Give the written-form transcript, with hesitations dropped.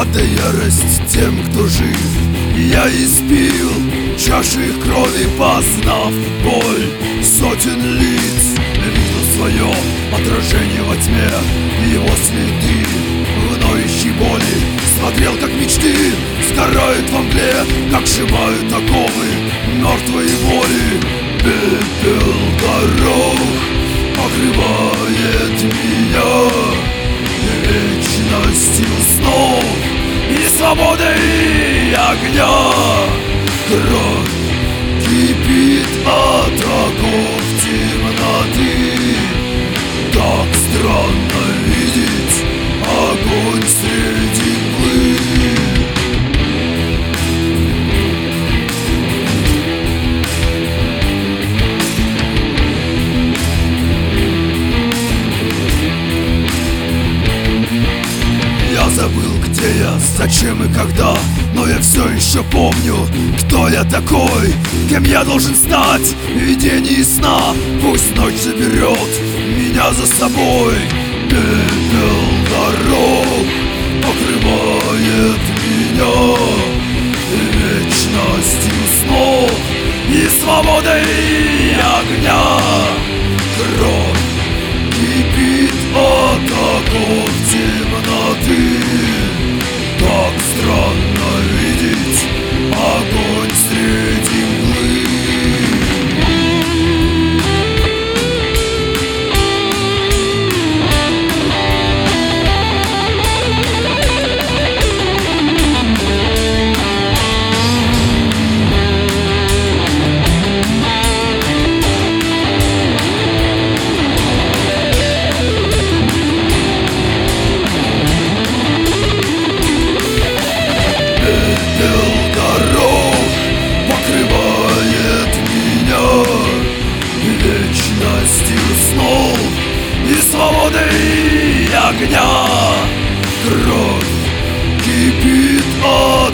Отдай ярость тем, кто жив. Я испил чаши их крови, познав боль сотен лиц. Видел свое отражение во тьме, его следы в ноющей боли. Смотрел, как мечты сгорают во мгле, как сжимают оковы мертвой воли. Пепел дорог покрывает меня вечностью снов и свободы и огня. Кровь кипит от оков темноты. Так странно видеть огонь среди мглы. Я забыл, где я, зачем и когда, но я все еще помню, кто я такой, кем я должен стать в видении сна. Пусть ночь заберет меня за собой. Пепел дорог покрывает меня вечностью снов и свободой и огня. Кровь кипит от оков темноты. Так странно видеть огонь среди мглы. Пепел дорог покрывает меня вечностью снов и свободы и огня. Кровь кипит от